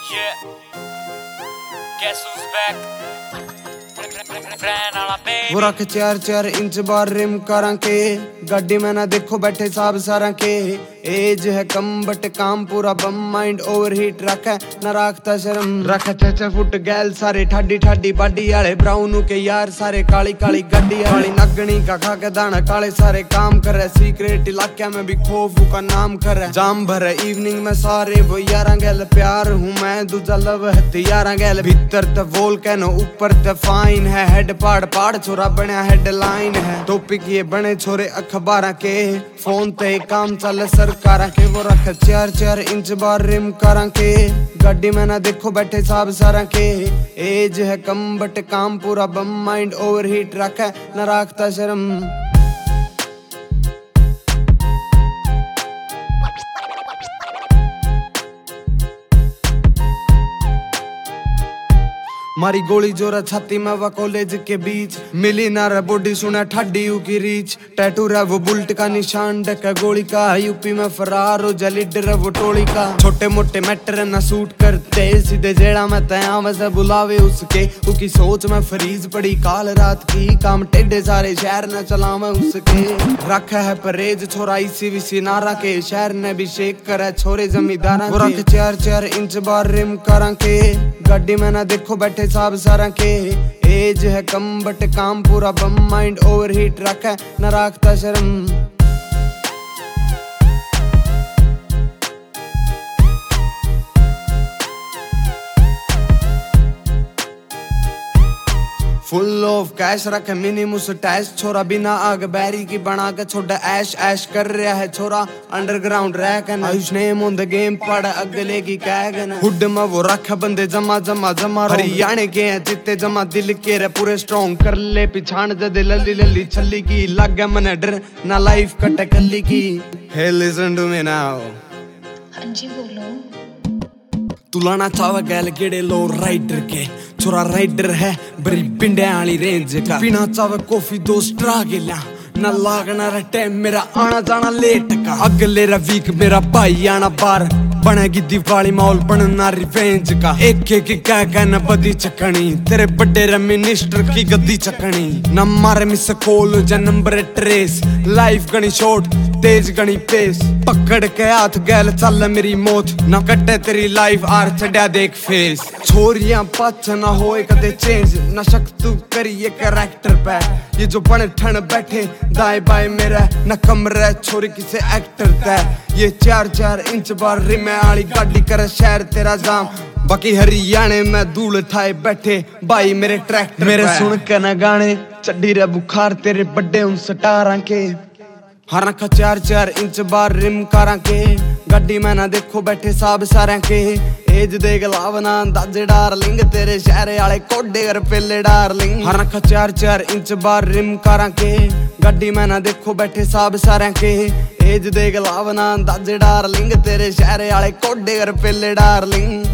Yeah. Guess who's back? वो रख 4-4 inch बार rim करा के गाड़ी में ना देखो बैठे साहब सारा के एज है कम बट काम पूरा बम माइंड ओवर हीट रखा ना राखता शर्म रखा 6 फुट गैल सारे ठाडी ठाडी बाडी आले ब्राउन के यार सारे काली काली गड्डी वाली नगनी का खा के दाना काले सारे काम कर रहे सीक्रेट इलाके में भी खौफ का नाम कर रहे जाम भर इवनिंग में सारे वो यारा गैल प्यार हूँ मैं दूजा लव है यारा गैल भीतर ते वोल्केनो ऊपर ते फाइन है हेड पाड़ पाड़ छोरा बनया हेडलाइन है टॉपिक ये बने छोरे अखबार के फोन ते काम चल सरकार के वो रख 4-4 इंच बार रिम करा के गाड़ी में ना देखो बैठे साहब सारा के एज है कम बट काम पूरा बम माइंड ओवर हीट रखा ना राखता शर्म मारी गोली जोरा छाती में वा कॉलेज के बीच मिली ना रे बॉडी सुना ठाडी की रीच टैटू रे वो बुल्ट का निशान डका गोली का यूपी में फरार हो जा लीडर वो टोली का छोटे मोटे मैटर ना सूट करते सीधे जेड़ा में तया वैसे बुलावे उसके उसकी सोच में फ्रीज पड़ी काल रात की काम टेढ़े सारे शहर न चलावे उसके रखा है परहेज छोरा इसी विसी नारा के शहर ने भी शेक करे छोरे जमींदारा वो रख 4-4 इंच बार रिम करा के गाड़ी में ना देखो बैठे साहब सारा के एज है कम बट काम पूरा बम माइंड ओवर हीट रखा ना राखता शर्म फुल ऑफ कैश रखे मिनी मुस्टैश छोरा बिना आग बैरी की बना के छोटा ऐश ऐश कर रहा है छोरा अंडरग्राउंड रह के Ayush name on the game पड़ अगले की कैगन हुड में वो रखा बंदे जमा जमा जमा हरियाणे के हैं जितने जमा दिल के रे पूरे स्ट्रॉन्ग कर ले पिछाण जदे लल्ली लल्ली छल्ली की लग गया मन डर ना लाइफ कटे कल्ली की hey listen to me now हां जी बोलो तुलाना चावा गैल गेड़े लो राइडर के छोरा राइडर है बड़ी पिंडे वाली रेंज का पीना चावे कॉफी दो स्ट्रा गिला ना लागना रे टाइम मेरा आना जाना लेट का अगले रे वीक मेरा भाई आना बार बनेगी दिवाली माहौल बनना रिवेंज का एक क्या कहना बदी चकनी तेरे बड़े रे मिनिस्टर की गद्दी चकनी न मारे मिस कॉल जा नंबर ट्रेस लाइफ गनी शॉर्ट तेज गनी पेस पकड़ के हाथ गैल चल मेरी मौत न कटे तेरी लाइफ आर चढ़ा देख फेस छोरियां पाछ ना होए कदे चेंज न शक तू करिए कैरेक्टर पे ये जो बने ठन बैठे दाएं बाएं मेरा न कमरा छोरी किसे एक्टर तय ये 4-4 इंच बार रिमे आली गाड़ी करे शहर तेरा जाम बाकी हरियाणे में धूल ठाए बैठे भाई मेरे ट्रैक्टर मेरे सुन के न गाने चड्डी रे बुखार तेरे बड्डे उन सटारा के हर रखा 4-4 इंच बार रिम करा के गाड़ी में ना देखो बैठे साहब सारा के एज देख लावना अंदाजे डार्लिंग तेरे शहर आले कोडे कर पेले डार्लिंग हर रखा 4-4 इंच बार रिम करा के गाड़ी में ना देखो बैठे साहब सारा के एज देख लावना अंदाजे डार्लिंग तेरे शहर आले कोडे कर पेले डार्लिंग